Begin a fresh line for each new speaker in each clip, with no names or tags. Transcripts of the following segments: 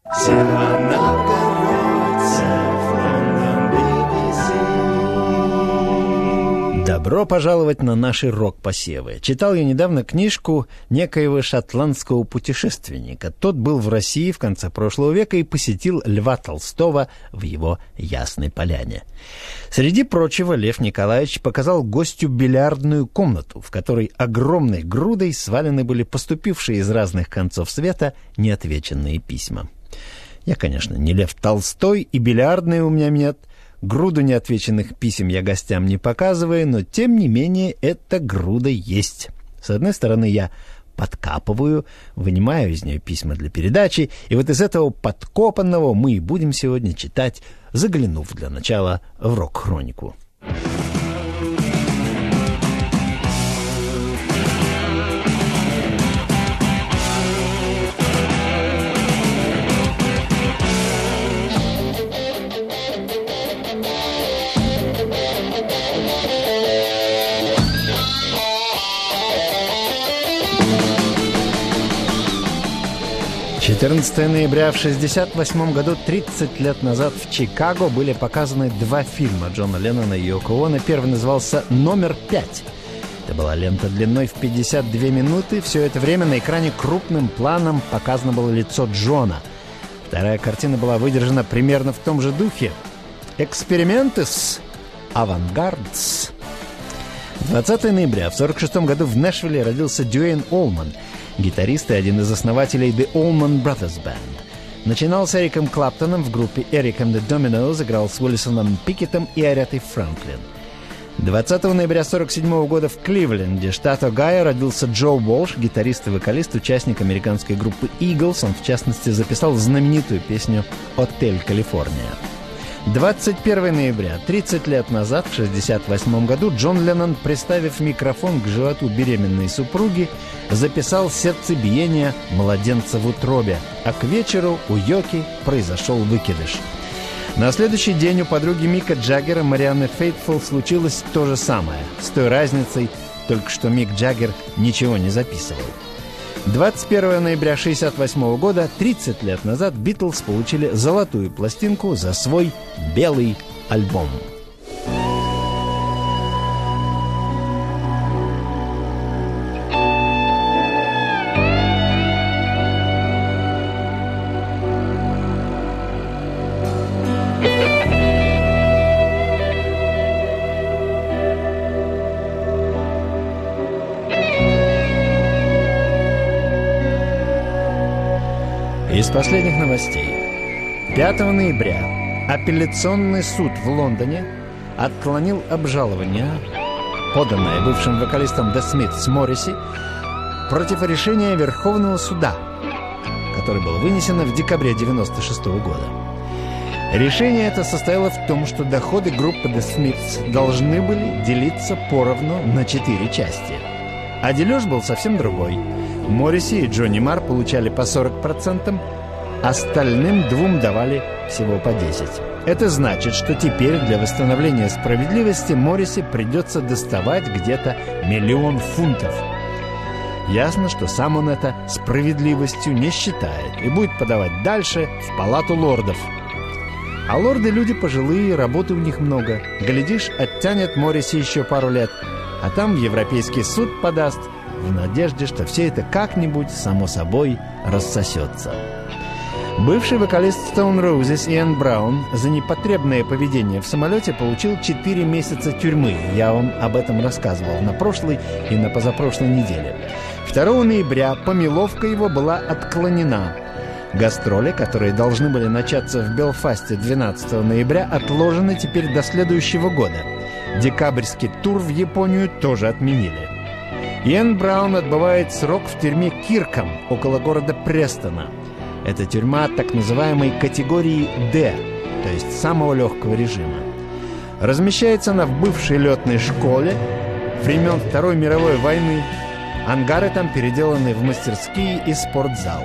Добро пожаловать на наши рок-посевы. Читал я недавно книжку некоего шотландского путешественника. Тот был в России в конце прошлого века и посетил Льва Толстого в его Ясной Поляне. Среди прочего, Лев Николаевич показал гостю бильярдную комнату, в которой огромной грудой свалены были поступившие из разных концов света неотвеченные письма. Я, конечно, не Лев Толстой, и бильярдной у меня нет. Груду неотвеченных писем я гостям не показываю, но, тем не менее, эта груда есть. С одной стороны, я подкапываю, вынимаю из нее письма для передачи, и вот из этого подкопанного мы и будем сегодня читать, заглянув для начала в рок-хронику. 14 ноября в 1968 году, 30 лет назад, в Чикаго были показаны два фильма Джона Леннона и Йоко Оно. Первый назывался «Номер 5». Это была лента длиной в 52 минуты. Все это время на экране крупным планом показано было лицо Джона. Вторая картина была выдержана примерно в том же духе. «Экспериментес авангардс». 20 ноября в 1946 году в Нэшвилле родился Дюэйн Олман, гитарист и один из основателей The Allman Brothers Band. Начинал с Эриком Клаптоном в группе Eric and the Dominoes, играл с Уиллисоном Пикетом и Аретой Франклин. 20 ноября 1947 года в Кливленде, штат Огайо, родился Джо Уолш, гитарист и вокалист, участник американской группы Eagles. Он, в частности, записал знаменитую песню «Отель Калифорния». 21 ноября, 30 лет назад, в 1968 году, Джон Леннон, приставив микрофон к животу беременной супруги, записал сердцебиение младенца в утробе, а к вечеру у Йоки произошел выкидыш. На следующий день у подруги Мика Джаггера, Марианны Фейтфул, случилось то же самое, с той разницей, только что Мик Джаггер ничего не записывал. 21 ноября 1968 года, 30 лет назад, Битлз получили золотую пластинку за свой белый альбом. Из последних новостей. 5 ноября апелляционный суд в Лондоне отклонил обжалование, поданное бывшим вокалистом The Smiths Морриси, против решения Верховного суда, которое было вынесено в декабре 1996 года. Решение это состояло в том, что доходы группы The Smiths должны были делиться поровну на 4 части. А дележ был совсем другой. Морриси и Джонни Марр получали по 40%, остальным двум давали всего по 10%. Это значит, что теперь для восстановления справедливости Морриси придется доставать где-то 1 000 000 фунтов. Ясно, что сам он это справедливостью не считает и будет подавать дальше в Палату лордов. А лорды люди пожилые, работы у них много. Глядишь, оттянет Морриси еще пару лет, а там в Европейский суд подаст, в надежде, что все это как-нибудь само собой рассосется. Бывший вокалист Stone Roses Иэн Браун за непотребное поведение в самолете получил 4 месяца тюрьмы. Я вам об этом рассказывал на прошлой и на позапрошлой неделе. 2 ноября помиловка его была отклонена. Гастроли, которые должны были начаться в Белфасте 12 ноября, отложены теперь до следующего года. Декабрьский тур в Японию тоже отменили. Иэн Браун отбывает срок в тюрьме Кирком, около города Престона. Это тюрьма так называемой категории «Д», то есть самого легкого режима. Размещается она в бывшей летной школе времен Второй мировой войны. Ангары там переделаны в мастерские и спортзал.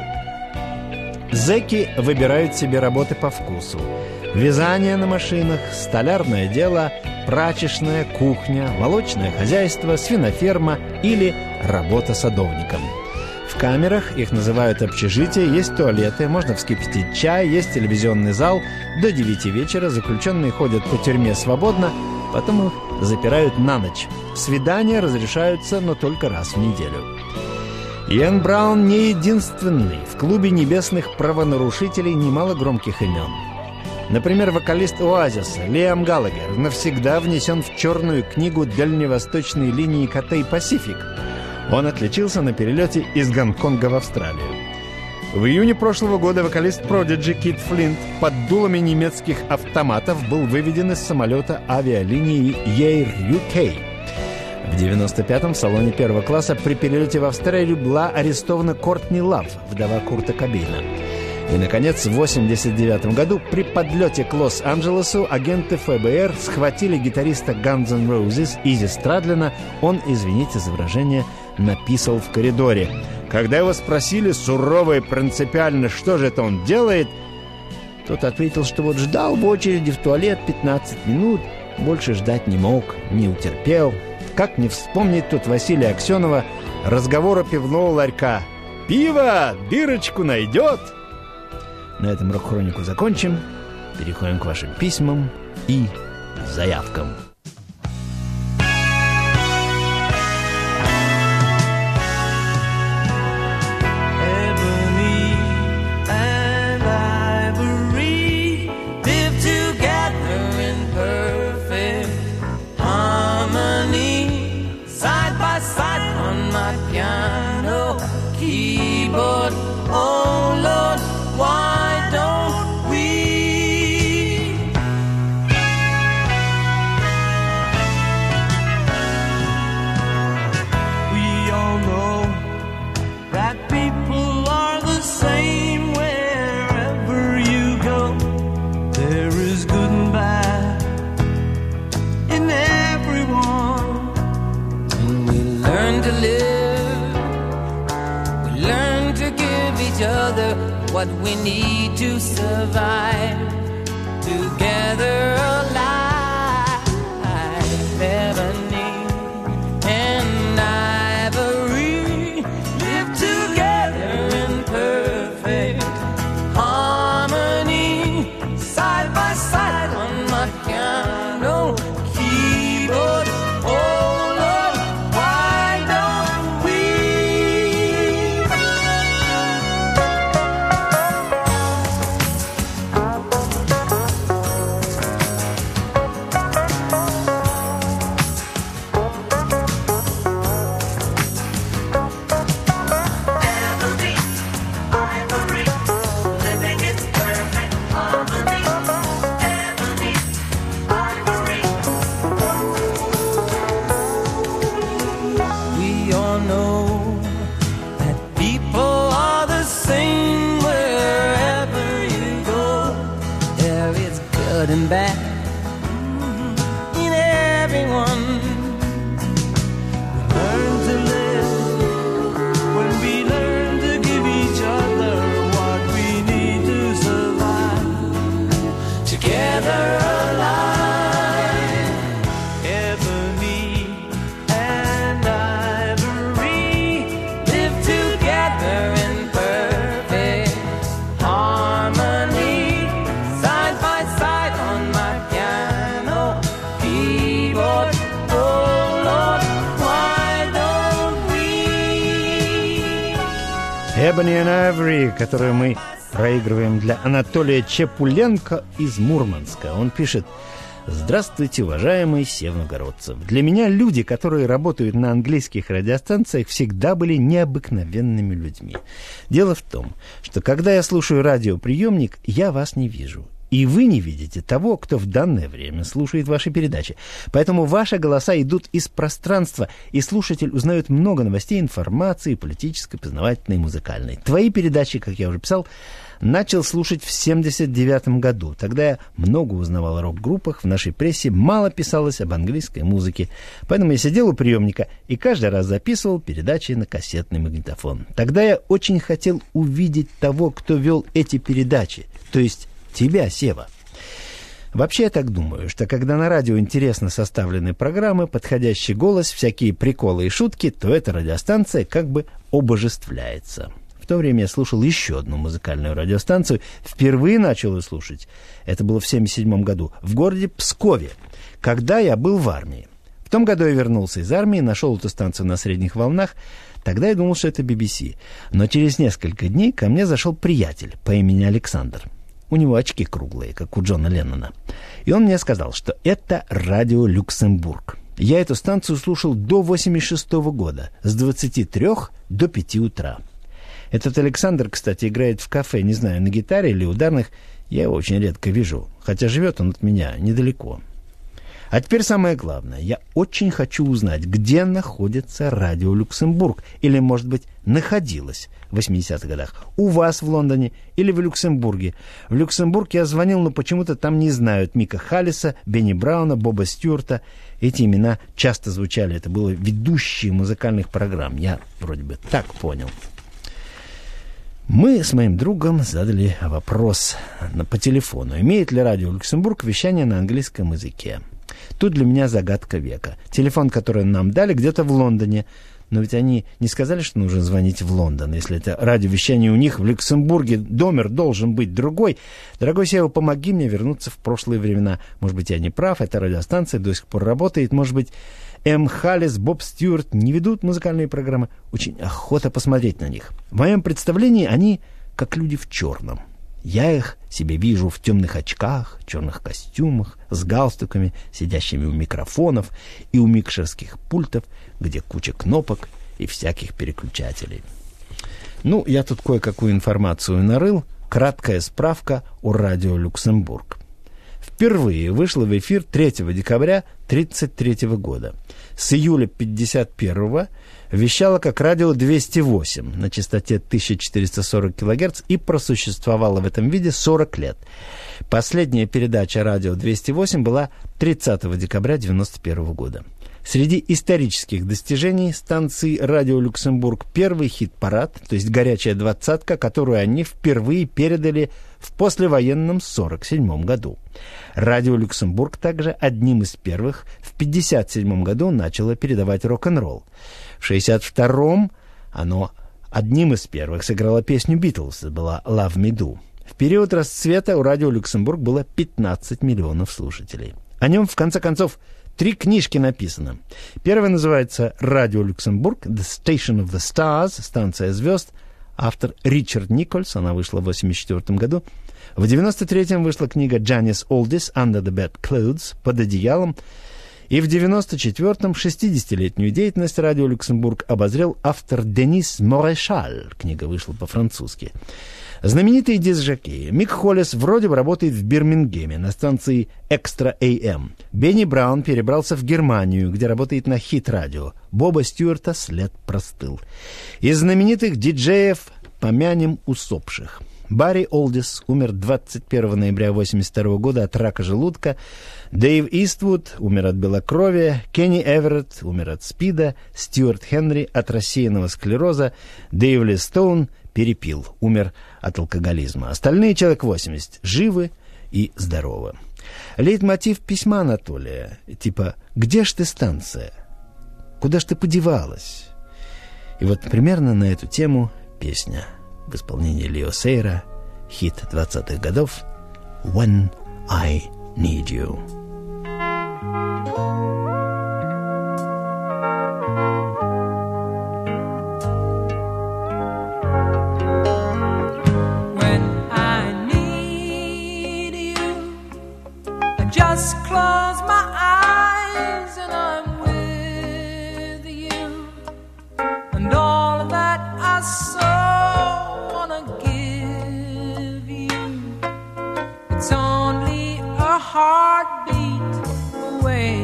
Зэки выбирают себе работы по вкусу. Вязание на машинах, столярное дело, прачечная, кухня, молочное хозяйство, свиноферма или работа садовником. В камерах, их называют общежития, есть туалеты, можно вскипятить чай, есть телевизионный зал. До 9 вечера заключенные ходят по тюрьме свободно, потом их запирают на ночь. Свидания разрешаются, но только раз в неделю. Иэн Браун не единственный. В клубе небесных правонарушителей немало громких имен. Например, вокалист Оазиса Лиам Галлагер навсегда внесен в черную книгу дальневосточной линии Cathay Pacific. Он отличился на перелете из Гонконга в Австралию. В июне прошлого года вокалист Prodigy Кит Флинт под дулами немецких автоматов был выведен из самолета авиалинии Air UK. В 95-м в салоне первого класса при перелете в Австралию была арестована Кортни Лав, вдова Курта Кобейна. И, наконец, в 89 году при подлете к Лос-Анджелесу агенты ФБР схватили гитариста Guns N' Roses Изи Страдлина. Он, извините за выражение, написал в коридоре. Когда его спросили сурово и принципиально, что же это он делает, тот ответил, что вот ждал в очереди в туалет 15 минут, больше ждать не мог, не утерпел. Как не вспомнить тут Василия Аксенова разговора пивного ларька. «Пиво дырочку найдет!» На этом рок-хронику закончим. Переходим к вашим письмам и заявкам.
What we need to survive together alive. Ebony and ivory live together in perfect harmony, side by side on my piano keyboard. Oh Lord, why don't we? And bad in everyone. We learn to live when we learn to give each other what we need to survive together alive. Ebony and ivory live together in perfect harmony, side by side.
Ebony and Ivory, которую мы проигрываем для Анатолия Чепуленко из Мурманска. Он пишет: «Здравствуйте, уважаемый севногородцев. Для меня люди, которые работают на английских радиостанциях, всегда были необыкновенными людьми. Дело в том, что когда я слушаю радиоприемник, я вас не вижу. И вы не видите того, кто в данное время слушает ваши передачи. Поэтому ваши голоса идут из пространства, и слушатель узнает много новостей, информации, политической, познавательной, музыкальной. Твои передачи, как я уже писал, начал слушать в 79 году. Тогда я много узнавал о рок-группах, в нашей прессе мало писалось об английской музыке. Поэтому я сидел у приемника и каждый раз записывал передачи на кассетный магнитофон. Тогда я очень хотел увидеть того, кто вел эти передачи, то есть тебя, Сева. Вообще, я так думаю, что когда на радио интересно составлены программы, подходящий голос, всякие приколы и шутки, то эта радиостанция как бы обожествляется. В то время я слушал еще одну музыкальную радиостанцию. Впервые начал ее слушать. Это было в 1977 году. В городе Пскове, когда я был в армии. В том году я вернулся из армии, нашел эту станцию на средних волнах. Тогда я думал, что это BBC. Но через несколько дней ко мне зашел приятель по имени Александр. У него очки круглые, как у Джона Леннона. И он мне сказал, что это радио Люксембург. Я эту станцию слушал до 1986 года, с 23 до 5 утра. Этот Александр, кстати, играет в кафе, не знаю, на гитаре или ударных. Я его очень редко вижу, хотя живет он от меня недалеко. А теперь самое главное. Я очень хочу узнать, где находится радио Люксембург. Или, может быть, находилось в 80-х годах. У вас в Лондоне или в Люксембурге. В Люксембург я звонил, но почему-то там не знают Мика Халлиса, Бенни Брауна, Боба Стюарта. Эти имена часто звучали. Это было ведущие музыкальных программ. Я вроде бы так понял. Мы с моим другом задали вопрос по телефону. Имеет ли радио Люксембург вещание на английском языке? Тут для меня загадка века. Телефон, который нам дали, где-то в Лондоне. Но ведь они не сказали, что нужно звонить в Лондон. Если это радиовещание у них в Люксембурге, номер должен быть другой. Дорогой Сева, помоги мне вернуться в прошлые времена. Может быть, я не прав, эта радиостанция до сих пор работает. Может быть, М. Халлис, Боб Стюарт не ведут музыкальные программы. Очень охота посмотреть на них. В моем представлении они как люди в черном. Я их себе вижу в темных очках, черных костюмах, с галстуками, сидящими у микрофонов и у микшерских пультов, где куча кнопок и всяких переключателей. Ну, я тут кое-какую информацию нарыл. Краткая справка о радио Люксембург. Впервые вышло в эфир 3 декабря 1933 года. С июля 1951 вещала как радио 208 на частоте 1440 кГц и просуществовала в этом виде 40 лет. Последняя передача радио 208 была 30 декабря 1991 года. Среди исторических достижений станции радио Люксембург первый хит-парад, то есть горячая двадцатка, которую они впервые передали в послевоенном 1947 году. Радио Люксембург также одним из первых в 1957 году начало передавать рок-н-ролл. В 1962 оно одним из первых сыграло песню «Битлз», это была «Love Me Do». В период расцвета у радио Люксембург было 15 миллионов слушателей. О нем, в конце концов, 3 книжки написано. Первая называется «Радио Люксембург», «The Station of the Stars», «Станция звезд». Автор Ричард Никольс, она вышла в 1984 году. В 1993 вышла книга Джанис Олдис «Under the Bed Clothes», «Под одеялом». И в 1994-м 60-летнюю деятельность радио Люксембург обозрел автор Денис Морешаль. Книга вышла по-французски. Знаменитые диск-жокеи. Мик Холлис вроде бы работает в Бирмингеме на станции Extra AM. Бенни Браун перебрался в Германию, где работает на хит-радио. Боба Стюарта след простыл. Из знаменитых диджеев помянем усопших. Барри Олдис умер 21 ноября 1982 года от рака желудка. Дэйв Иствуд умер от белокровия. Кенни Эверетт умер от СПИДа. Стюарт Хенри от рассеянного склероза. Дэйв Ли Стоун перепил, умер от алкоголизма. Остальные, человек 80, живы и здоровы. Лейтмотив письма Анатолия, типа «Где ж ты, станция? Куда ж ты подевалась?» И вот примерно на эту тему песня в исполнении Лео Сейра, хит 20-х годов «When I Need You».
Just close my eyes and I'm with you, and all that I so wanna give you, it's only a heartbeat away.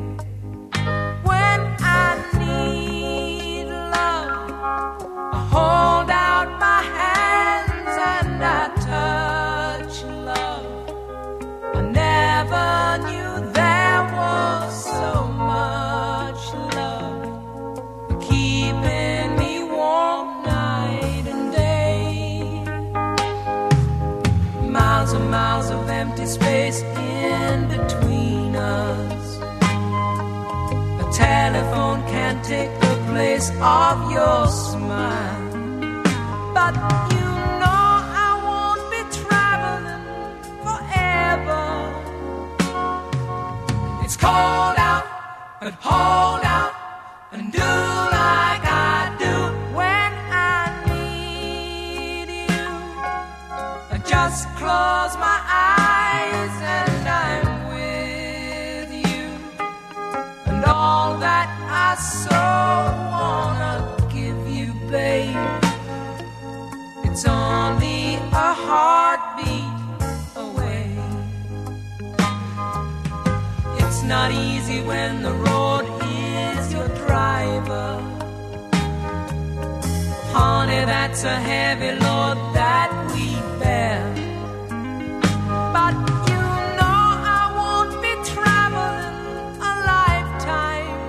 When I need love, I hold out my hands and I touch love. I never knew there was so much love keeping me warm night and day. My and miles of empty space in between us. A telephone can't take the place of your smile, but you know I won't be traveling forever. It's cold out, but hold out and do like I do when I need you. I just close my eyes and I'm with you, and all that I so wanna give you, babe, it's only a heartbeat away. It's not easy when the road is your driver. Honey, that's a heavy load that we bear. But you know I won't be traveling a lifetime.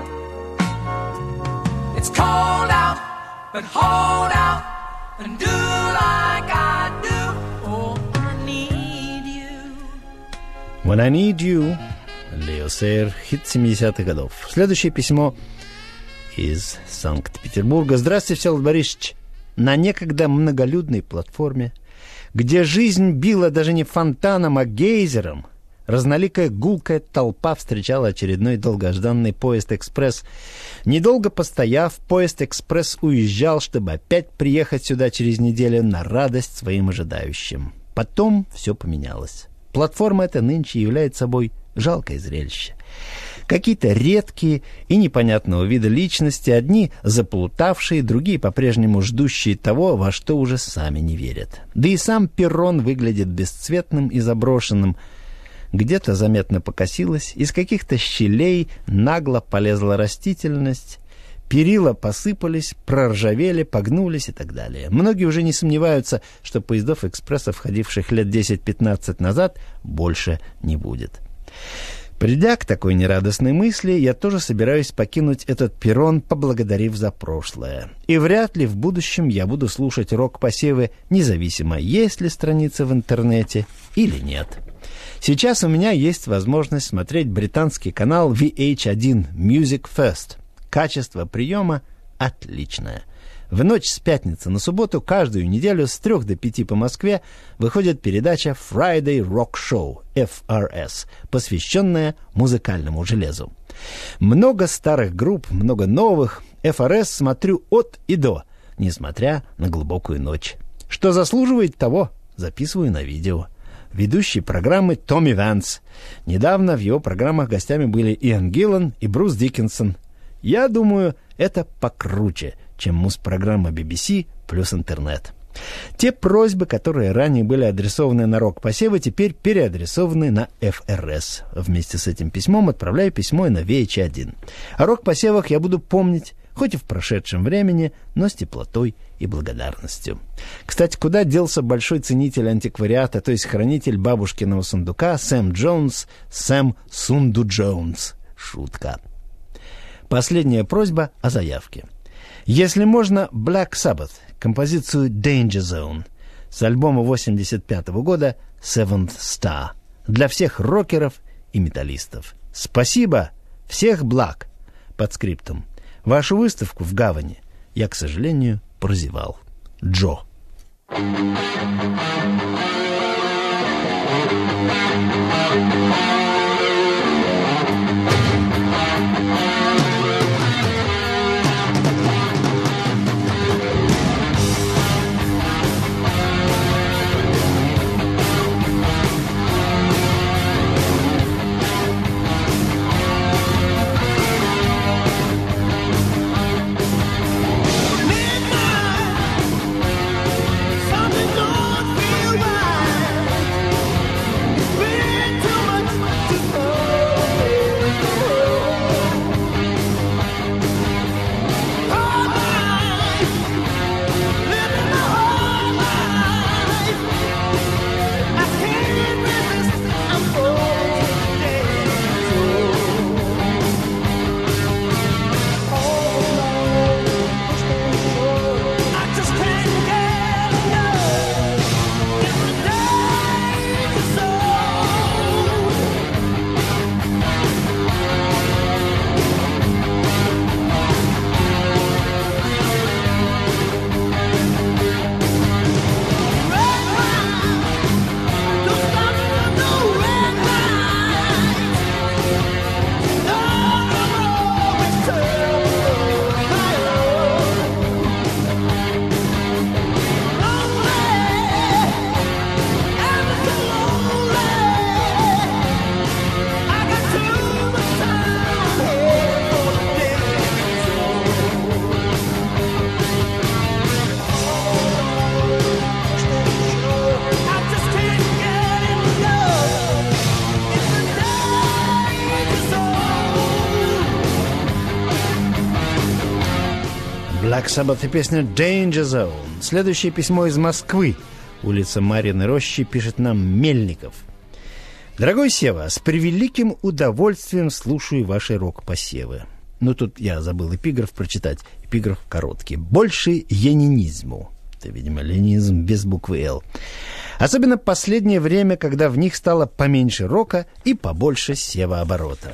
It's cold out, but hold out and do like I do. Oh, I need you.
When I Need You, Лео Сейер, хит 70-х годов. Следующее письмо из Санкт-Петербурга. Здравствуйте, Всеволод Борисович. На некогда многолюдной платформе, где жизнь била даже не фонтаном, а гейзером, разноликая гулкая толпа встречала очередной долгожданный поезд-экспресс. Недолго постояв, поезд-экспресс уезжал, чтобы опять приехать сюда через неделю на радость своим ожидающим. Потом все поменялось. Платформа эта нынче является собой жалкое зрелище. Какие-то редкие и непонятного вида личности, одни заплутавшие, другие по-прежнему ждущие того, во что уже сами не верят. Да и сам перрон выглядит бесцветным и заброшенным. Где-то заметно покосилось, из каких-то щелей нагло полезла растительность, перила посыпались, проржавели, погнулись и так далее. Многие уже не сомневаются, что поездов-экспрессов, ходивших лет 10-15 назад, больше не будет. Придя к такой нерадостной мысли, я тоже собираюсь покинуть этот перрон, поблагодарив за прошлое. И вряд ли в будущем я буду слушать рок-посевы, независимо, есть ли страница в интернете или нет. Сейчас у меня есть возможность смотреть британский канал VH1 Music First. Качество приема отличное. В ночь с пятницы на субботу каждую неделю с 3 до 5 по Москве выходит передача Friday Rock Show, FRS, посвященная музыкальному железу. Много старых групп, много новых. FRS смотрю от и до, несмотря на глубокую ночь. Что заслуживает того, записываю на видео. Ведущий программы Томми Вэнс. Недавно в его программах гостями были Иэн Гиллан и Брюс Диккенсон. Я думаю, это покруче, чем муз-программа BBC плюс интернет. Те просьбы, которые ранее были адресованы на рок-посевы, теперь переадресованы на ФРС. Вместе с этим письмом отправляю письмо и на VH1. О рок-посевах я буду помнить, хоть и в прошедшем времени, но с теплотой и благодарностью. Кстати, куда делся большой ценитель антиквариата, то есть хранитель бабушкиного сундука Сэм Джонс, Сэм Сунду Джонс? Шутка. Последняя просьба о заявке. Если можно, Black Sabbath, композицию Danger Zone с альбома 1985 года Seventh Star для всех рокеров и металлистов. Спасибо, всех благ. Подскриптум. Вашу выставку в Гавани я, к сожалению, прозевал. Джо.
Something don't feel right.
Black Sabbath и песня Danger Zone. Следующее письмо из Москвы. Улица Марьиной Рощи, пишет нам Мельников. Дорогой Сева, с превеликим удовольствием слушаю ваши рок-посевы. Ну, тут я забыл эпиграф прочитать. Эпиграф короткий. Больше ленинизму. Это, видимо, ленинизм без буквы «Л». Особенно в последнее время, когда в них стало поменьше рока и побольше севооборота.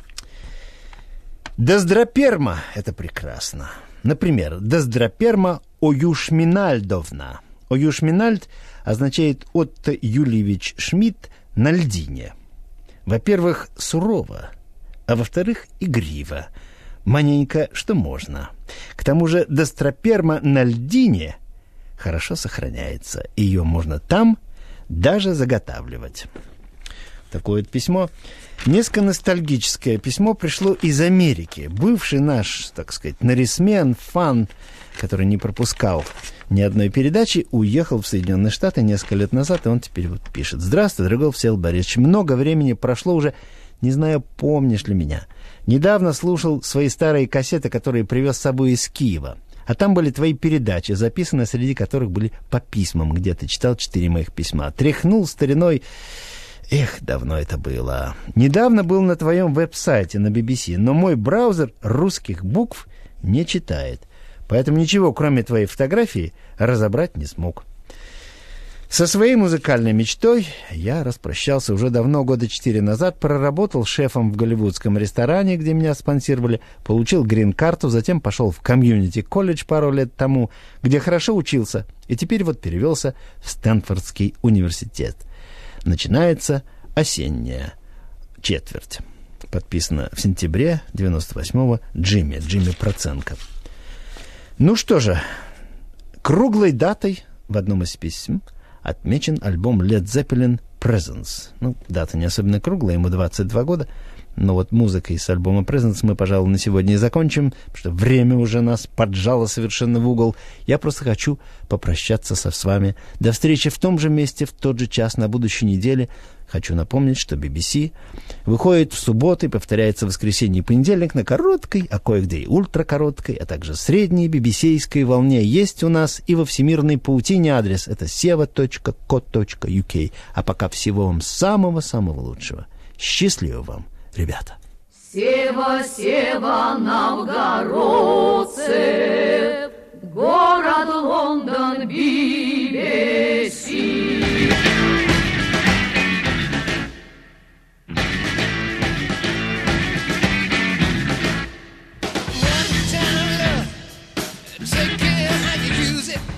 Дездраперма – это прекрасно. Например, Дездраперма Оюшминальдовна. Оюшминальд означает Отто Юльевич Шмидт на льдине. Во-первых, сурово, а во-вторых, игриво. Маненько, что можно. К тому же Дездраперма на льдине хорошо сохраняется. Ее можно там даже заготавливать. Такое вот письмо. Несколько ностальгическое письмо пришло из Америки. Бывший наш, так сказать, нарисмен, фан, который не пропускал ни одной передачи, уехал в Соединенные Штаты несколько лет назад, и он теперь вот пишет. Здравствуй, дорогой Всеволод Борисович. Много времени прошло уже, не знаю, помнишь ли меня. Недавно слушал свои старые кассеты, которые привез с собой из Киева. А там были твои передачи, записаны, среди которых были по письмам, где ты читал 4 моих письма. Тряхнул стариной. Эх, давно это было. Недавно был на твоем веб-сайте на BBC, но мой браузер русских букв не читает. Поэтому ничего, кроме твоей фотографии, разобрать не смог. Со своей музыкальной мечтой я распрощался уже давно, года 4 назад. Проработал шефом в голливудском ресторане, где меня спонсировали, получил грин-карту, затем пошел в комьюнити-колледж пару лет тому, где хорошо учился, и теперь вот перевелся в Стэнфордский университет. Начинается осенняя четверть. Подписано в сентябре 98-го Джимми Проценко. Ну что же, круглой датой в одном из писем отмечен альбом Led Zeppelin Presence. Ну, дата не особенно круглая, ему 22 года. Но вот музыкой с альбома Presence мы, пожалуй, на сегодня и закончим, потому что время уже нас поджало совершенно в угол. Я просто хочу попрощаться с вами. До встречи в том же месте, в тот же час на будущей неделе. Хочу напомнить, что BBC выходит в субботу и повторяется в воскресенье и понедельник на короткой, а кое-где и ультракороткой, а также средней BBC-ской волне. Есть у нас и во всемирной паутине адрес. Это seva.co.uk. А пока всего вам самого-самого лучшего. Счастливо вам, ребята.
Сева, Сева, новгородцы, город Лондон, BBC. Take care how you use it.